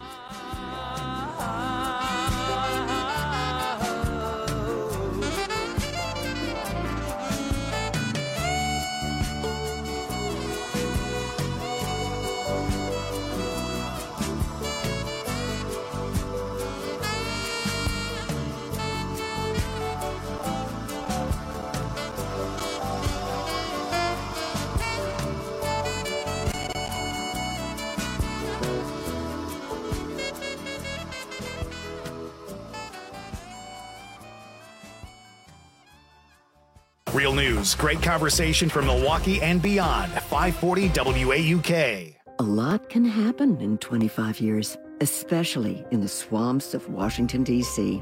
Real news, great conversation from Milwaukee and beyond. five forty W A U K. A lot can happen in twenty-five years, especially in the swamps of Washington, D C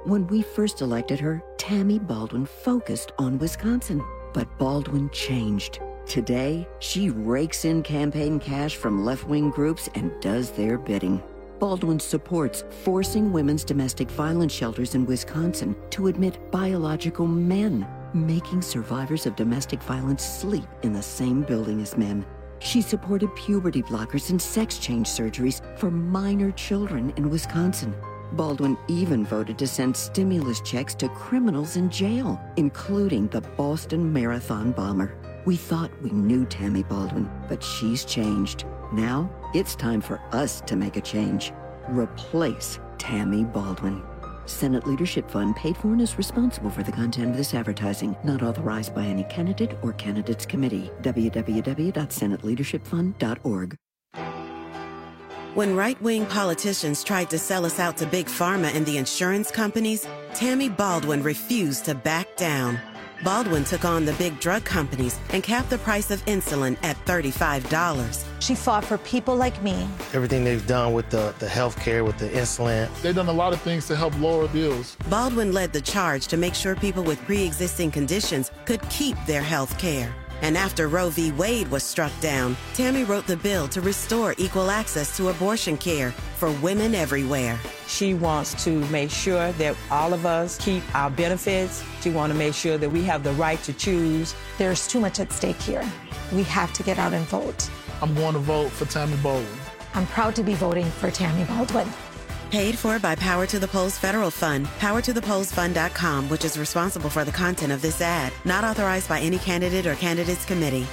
When we first elected her, Tammy Baldwin focused on Wisconsin. But Baldwin changed. Today, she rakes in campaign cash from left-wing groups and does their bidding. Baldwin supports forcing women's domestic violence shelters in Wisconsin to admit biological men, making survivors of domestic violence sleep in the same building as men. She supported puberty blockers and sex change surgeries for minor children in Wisconsin. Baldwin even voted to send stimulus checks to criminals in jail, including the Boston Marathon bomber. We thought we knew Tammy Baldwin, but she's changed. Now, it's time for us to make a change. Replace Tammy Baldwin. Senate Leadership Fund paid for and is responsible for the content of this advertising, not authorized by any candidate or candidates committee. w w w dot senate leadership fund dot org. When right-wing politicians tried to sell us out to Big Pharma and the insurance companies, Tammy Baldwin refused to back down. Baldwin took on the big drug companies and capped the price of insulin at thirty-five dollars. She fought for people like me. Everything they've done with the, the health care, with the insulin. They've done a lot of things to help lower bills. Baldwin led the charge to make sure people with pre-existing conditions could keep their health care. And after Roe v. Wade was struck down, Tammy wrote the bill to restore equal access to abortion care for women everywhere. She wants to make sure that all of us keep our benefits. She wants to make sure that we have the right to choose. There's too much at stake here. We have to get out and vote. I'm going to vote for Tammy Baldwin. I'm proud to be voting for Tammy Baldwin. Paid for by Power to the Polls Federal Fund, power to the polls fund dot com, which is responsible for the content of this ad. Not authorized by any candidate or candidates committee.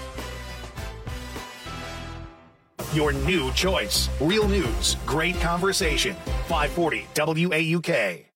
Your new choice. Real news, great conversation. five forty W A U K.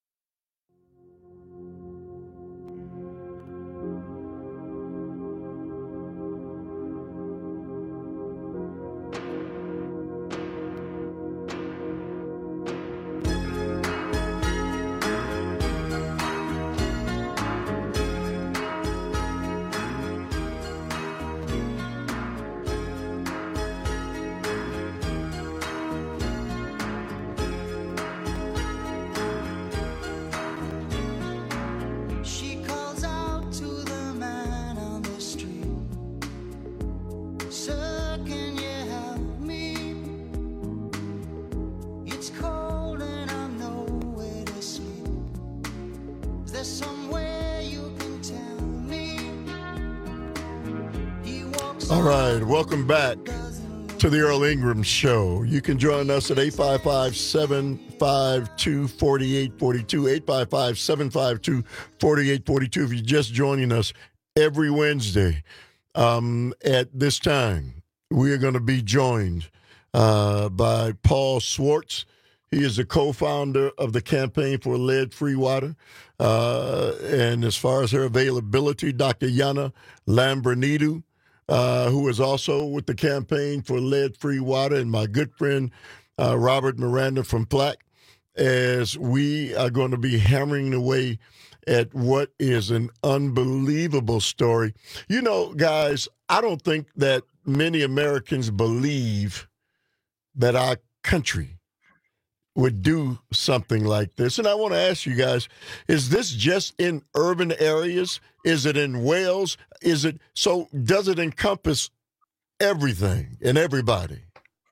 All right, welcome back to the Earl Ingram Show. You can join us at eight five five, seven five two, four eight four two, eight five five, seven five two, four eight four two if you're just joining us every Wednesday. Um, at this time, we are going to be joined uh, by Paul Swartz. He is the co-founder of the Campaign for Lead-Free Water. Uh, and as far as her availability, Doctor Yana Lambrinidou, Uh, who is also with the Campaign for Lead-Free Water, and my good friend uh, Robert Miranda from Plaque, as we are going to be hammering away at what is an unbelievable story. You know, guys, I don't think that many Americans believe that our country would do something like this. And I want to ask you guys, is this just in urban areas? Is it in Wales? Is it so does it encompass everything and everybody?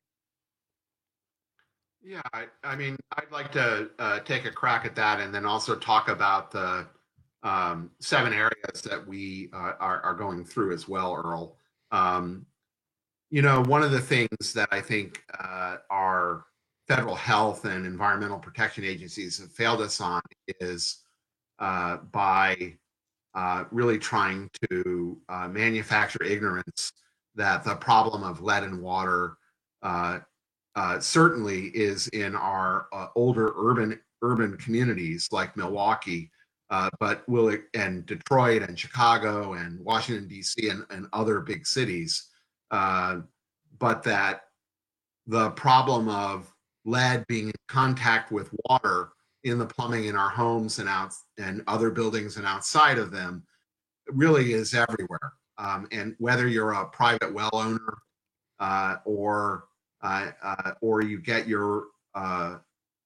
Yeah, I, I mean, I'd like to uh, take a crack at that and then also talk about the um, seven areas that we uh, are, are going through as well, Earl. Um, you know, one of the things that I think uh, our federal health and environmental protection agencies have failed us on is uh, by uh, really trying to uh, manufacture ignorance that the problem of lead in water uh, uh, certainly is in our uh, older urban urban communities like Milwaukee, uh, but will it, and Detroit and Chicago and Washington, D C and, and other big cities, uh, but that the problem of lead being in contact with water in the plumbing in our homes and out and other buildings and outside of them really is everywhere. Um, and whether you're a private well owner uh, or uh, uh, or you get your uh,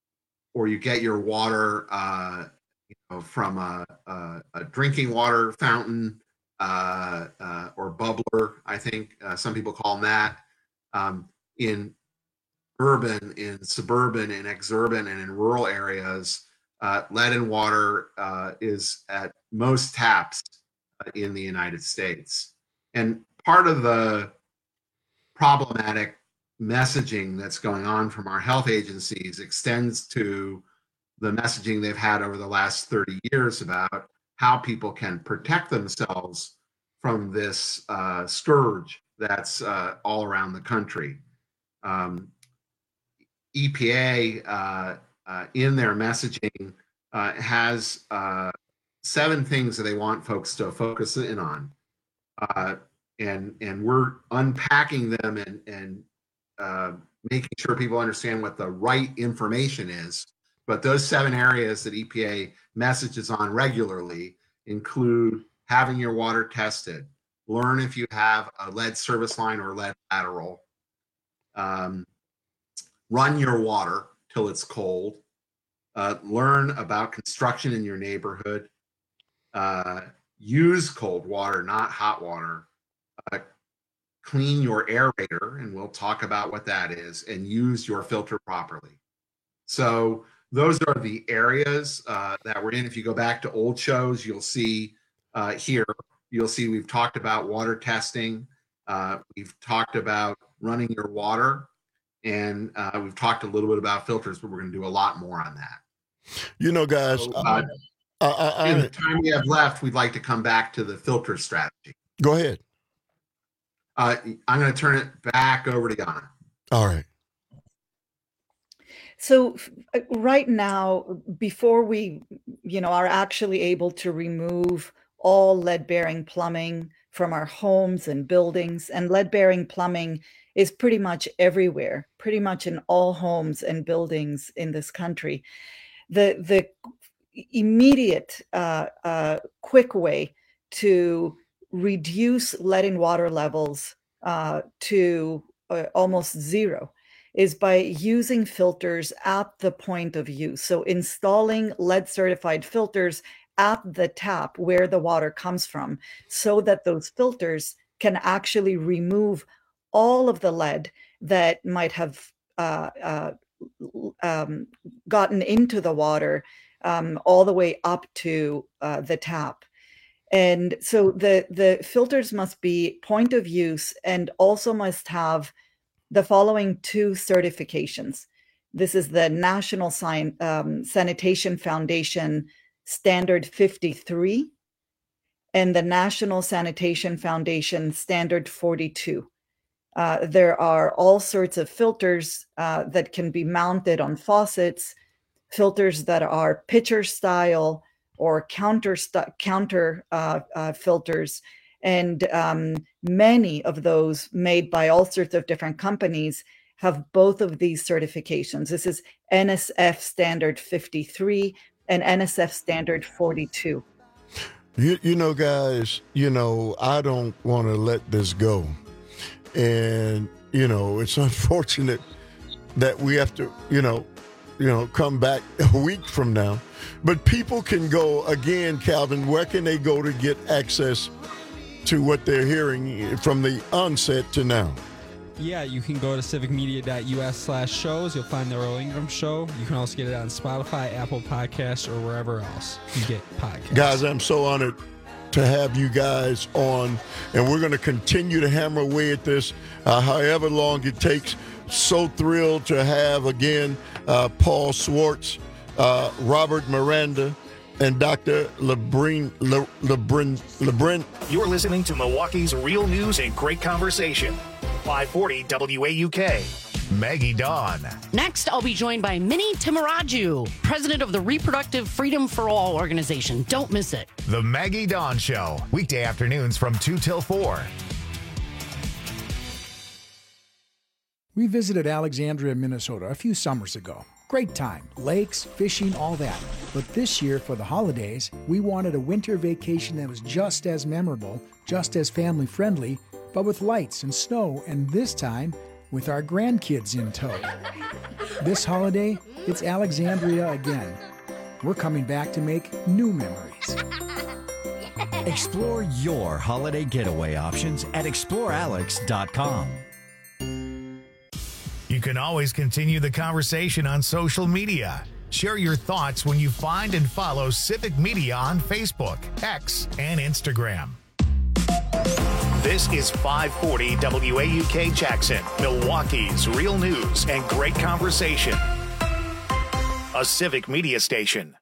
or you get your water uh, you know, from a, a, a drinking water fountain uh, uh, or bubbler, I think uh, some people call them that. Um, in urban, in suburban, in exurban, and in rural areas, uh, lead in water uh, is at most taps in the United States. And part of the problematic messaging that's going on from our health agencies extends to the messaging they've had over the last thirty years about how people can protect themselves from this uh, scourge that's uh, all around the country. Um, E P A, uh, uh, in their messaging, uh, has uh, seven things that they want folks to focus in on. Uh, and, and we're unpacking them and, and uh, making sure people understand what the right information is. But those seven areas that E P A messages on regularly include having your water tested, learn if you have a lead service line or lead lateral, um, run your water till it's cold, uh, learn about construction in your neighborhood, uh, use cold water, not hot water, uh, clean your aerator, and we'll talk about what that is, and use your filter properly. So those are the areas uh, that we're in. If you go back to old shows, you'll see uh, here, you'll see we've talked about water testing. Uh, we've talked about running your water, and uh, we've talked a little bit about filters, but we're going to do a lot more on that. You know, guys, so, uh, I, I, I, in the time we have left, we'd like to come back to the filter strategy. Go ahead. Uh, I'm going to turn it back over to Yana. All right. So right now, before we, you know, are actually able to remove all lead-bearing plumbing from our homes and buildings, and lead-bearing plumbing is pretty much everywhere, pretty much in all homes and buildings in this country. The the immediate, uh, uh, quick way to reduce lead in water levels uh, to uh, almost zero is by using filters at the point of use. So installing lead certified filters at the tap where the water comes from, so that those filters can actually remove all of the lead that might have uh, uh, um, gotten into the water um, all the way up to uh, the tap. And so the, the filters must be point of use and also must have the following two certifications. This is the National San, um, Sanitation Foundation Standard fifty-three and the National Sanitation Foundation Standard forty-two. Uh, there are all sorts of filters uh, that can be mounted on faucets, filters that are pitcher style or counter st- counter uh, uh, filters. And um, many of those made by all sorts of different companies have both of these certifications. This is N S F Standard fifty-three and N S F Standard forty-two. You, you know, guys, you know, I don't want to let this go. And, you know, it's unfortunate that we have to, you know, you know, come back a week from now. But people can go, again, Calvin, where can they go to get access to what they're hearing from the onset to now? Yeah, you can go to civicmedia.us slash shows. You'll find the Earl Ingram Show. You can also get it on Spotify, Apple Podcasts, or wherever else you get podcasts. Guys, I'm so honored to have you guys on, and we're going to continue to hammer away at this, uh, however long it takes. So thrilled to have, again, uh, Paul Swartz, uh, Robert Miranda, and Doctor Lebrin, Le, Lebrin, Lebrin. You're listening to Milwaukee's Real News and Great Conversation. five forty W A U K. Maggie Dawn. Next, I'll be joined by Minnie Timaraju, president of the Reproductive Freedom for All organization. Don't miss it. The Maggie Dawn Show. Weekday afternoons from two till four. We visited Alexandria, Minnesota a few summers ago. Great time. Lakes, fishing, all that. But this year, for the holidays, we wanted a winter vacation that was just as memorable, just as family-friendly, but with lights and snow, and this time, with our grandkids in tow. This holiday, It's Alexandria again. We're coming back to make new memories. Explore your holiday getaway options at explore alex dot com. You can always continue the conversation on social media. Share your thoughts when you find and follow Civic Media on Facebook, X, and Instagram. This is five forty W A U K Jackson, Milwaukee's real news and great conversation. A Civic Media station.